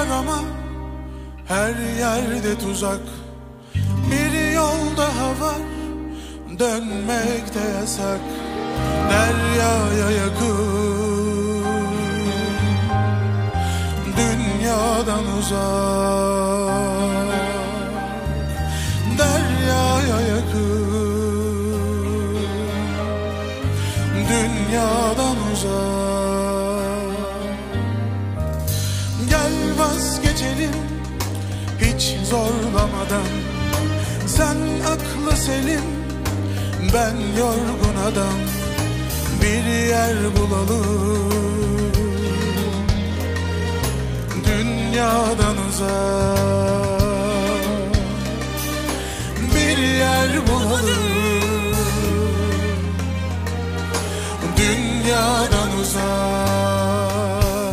ama her yerde tuzak. Bir yol daha var, dönmek de yasak. Deryaya yakın, dünyadan uzak. Deryaya yakın, dünyadan uzak. Gel vazgeçelim hiç zorlamadan. Sen aklı selim, ben yorgun adam. Bir yer bulalım, dünyadan uzak. Bir yer bulalım, dünyadan uzak.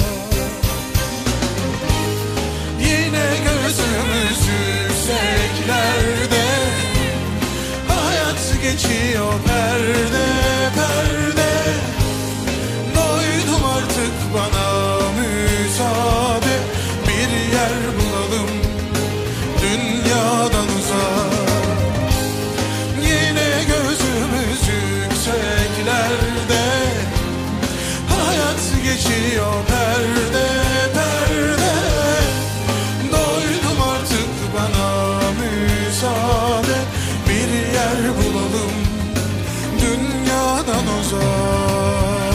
Yine gözümüz yükseklerde, hayat geçiyor perde perde. Doydum artık, bana müsaade. Bir yer bulalım, dünyadan uzak. Yine gözümüz yükseklerde, hayat geçiyor perde perde. Doydum artık, bana müsaade. Bir yer bulalım, dünyadan uzak.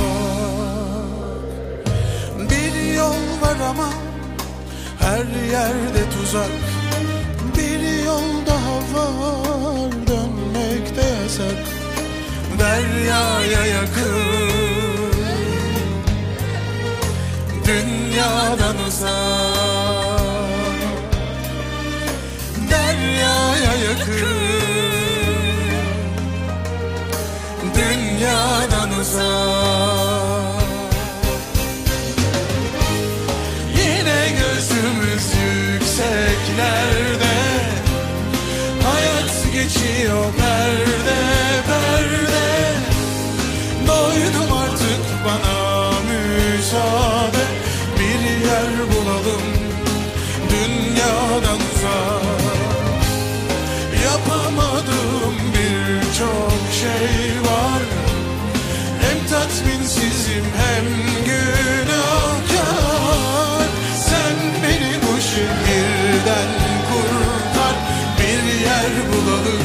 Bir yol var ama her yerde tuzak. Bir yol daha var, dönmek de yasak. Deryaya yakın, dünyadan uzak. Deryaya yakın, dünyadan uzak. Yine gözümüz yükseklerde, hayat geçiyor perde perde. Doydum artık, bana müsaade. Bir yer bulalım, dünyadan uzak. Yapamadığım birçok şey var. Hem tatminsizim hem günahkar. Sen beni bu şehirden kurtar. Bir yer bulalım,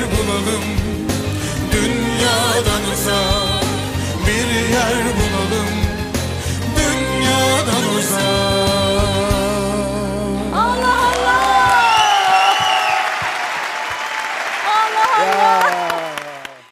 dünyadan uzak. Bir yer bulalım,